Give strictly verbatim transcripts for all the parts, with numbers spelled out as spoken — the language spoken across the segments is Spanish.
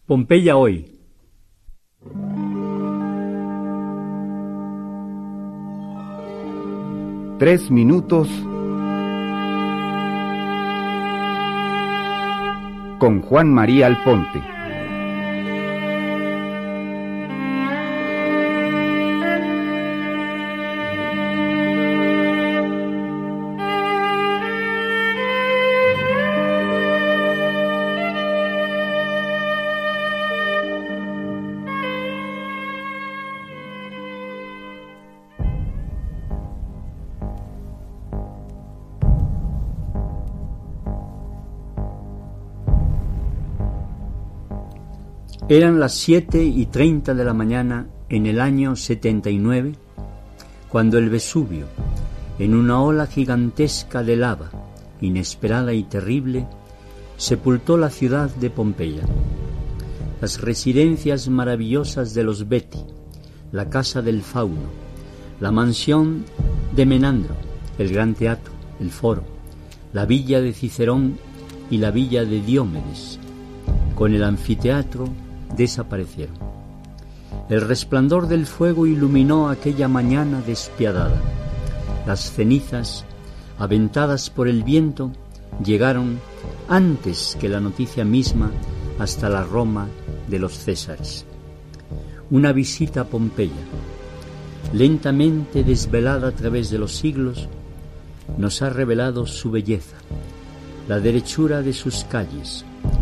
Pompeya hoy. Tres minutos con Juan María Alponte. Eran las siete y treinta de la mañana en el año setenta y nueve, cuando el Vesubio, en una ola gigantesca de lava, inesperada y terrible, sepultó la ciudad de Pompeya. Las residencias maravillosas de los Beti, la casa del Fauno, la mansión de Menandro, el gran teatro, el foro, la villa de Cicerón y la villa de Diomedes, con el anfiteatro, desaparecieron. El resplandor del fuego iluminó aquella mañana despiadada. Las cenizas, aventadas por el viento, llegaron antes que la noticia misma hasta la Roma de los Césares. Una visita a Pompeya, lentamente desvelada a través de los siglos, nos ha revelado su belleza, la derechura de sus calles,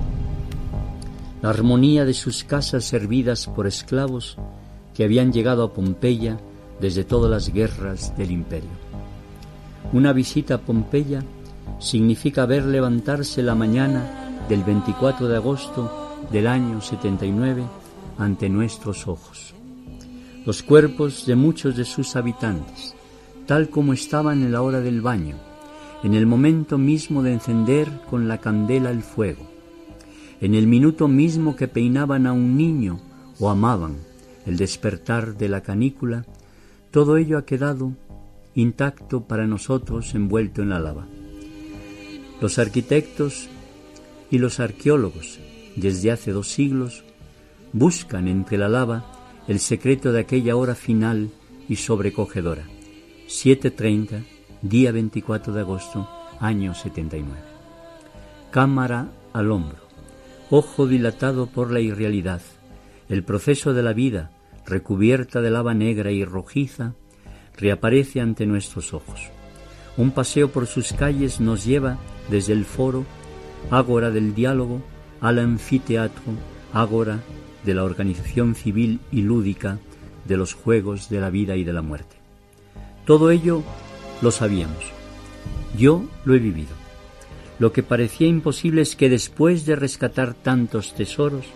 la armonía de sus casas servidas por esclavos que habían llegado a Pompeya desde todas las guerras del imperio. Una visita a Pompeya significa ver levantarse la mañana del veinticuatro de agosto del año setenta y nueve ante nuestros ojos los cuerpos de muchos de sus habitantes, tal como estaban en la hora del baño, en el momento mismo de encender con la candela el fuego, en el minuto mismo que peinaban a un niño o amaban el despertar de la canícula. Todo ello ha quedado intacto para nosotros, envuelto en la lava. Los arquitectos y los arqueólogos, desde hace dos siglos, buscan entre la lava el secreto de aquella hora final y sobrecogedora. siete treinta, día veinticuatro de agosto, año setenta y nueve. Cámara al hombro, ojo dilatado por la irrealidad, el proceso de la vida, recubierta de lava negra y rojiza, reaparece ante nuestros ojos. Un paseo por sus calles nos lleva desde el foro, ágora del diálogo, al anfiteatro, ágora de la organización civil y lúdica de los juegos de la vida y de la muerte. Todo ello lo sabíamos. Yo lo he vivido. Lo que parecía imposible es que después de rescatar tantos tesoros,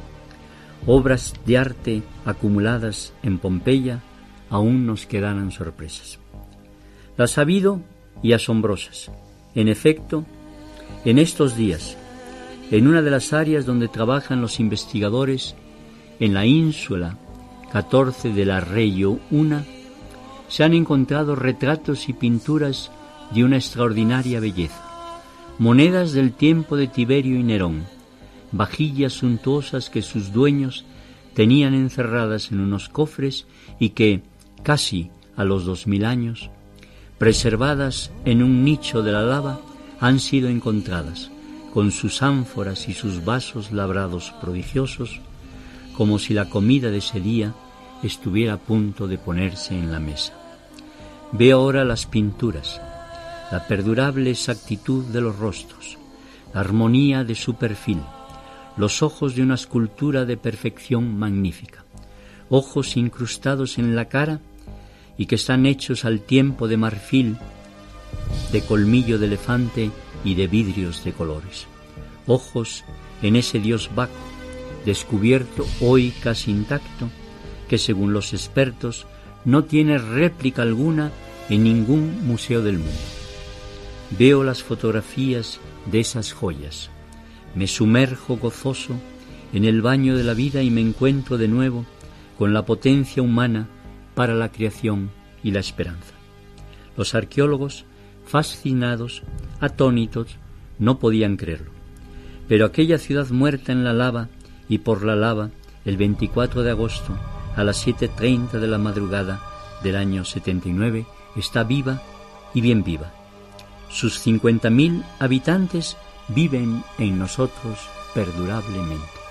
obras de arte acumuladas en Pompeya, aún nos quedaran sorpresas. Las ha habido y asombrosas. En efecto, en estos días, en una de las áreas donde trabajan los investigadores, en la ínsula catorce de la Reggio Una, se han encontrado retratos y pinturas de una extraordinaria belleza. Monedas del tiempo de Tiberio y Nerón, vajillas suntuosas que sus dueños tenían encerradas en unos cofres y que, casi a los dos mil años, preservadas en un nicho de la lava, han sido encontradas, con sus ánforas y sus vasos labrados prodigiosos, como si la comida de ese día estuviera a punto de ponerse en la mesa. Veo ahora las pinturas, la perdurable exactitud de los rostros, la armonía de su perfil, los ojos de una escultura de perfección magnífica, ojos incrustados en la cara y que están hechos al tiempo de marfil, de colmillo de elefante y de vidrios de colores. Ojos en ese dios Baco, descubierto hoy casi intacto, que según los expertos no tiene réplica alguna en ningún museo del mundo. Veo las fotografías de esas joyas, me sumerjo gozoso en el baño de la vida y me encuentro de nuevo con la potencia humana para la creación y la esperanza. Los arqueólogos, fascinados, atónitos, no podían creerlo. Pero aquella ciudad muerta en la lava y por la lava el veinticuatro de agosto a las siete treinta de la madrugada del año setenta y nueve, está viva y bien viva. Sus cincuenta mil habitantes viven en nosotros perdurablemente.